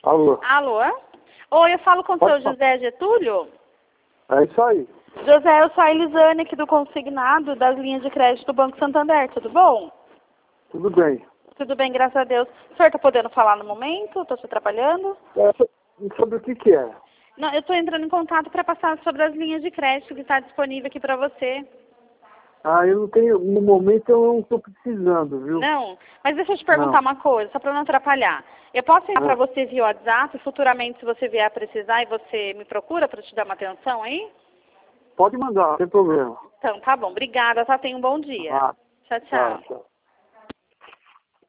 Alô? Alô? Oi, eu falo com o Pode seu falar. José Getúlio? É isso aí. José, eu sou a Elisane aqui do Consignado das linhas de crédito do Banco Santander, tudo bom? Tudo bem. Tudo bem, graças a Deus. O senhor está podendo falar no momento? Estou te atrapalhando? Sobre o que é? Não, eu estou entrando em contato para passar sobre as linhas de crédito que está disponível aqui para você. Ah, eu não tenho, no momento eu não estou precisando, viu? Não? Mas deixa eu te perguntar uma coisa, só para não atrapalhar. Eu posso ir para você via WhatsApp, futuramente se você vier a precisar e você me procura para te dar uma atenção aí? Pode mandar, não tem problema. Então, tá bom. Obrigada, tá? Tenha um bom dia. Ah, Tchau, tchau, tchau. tchau.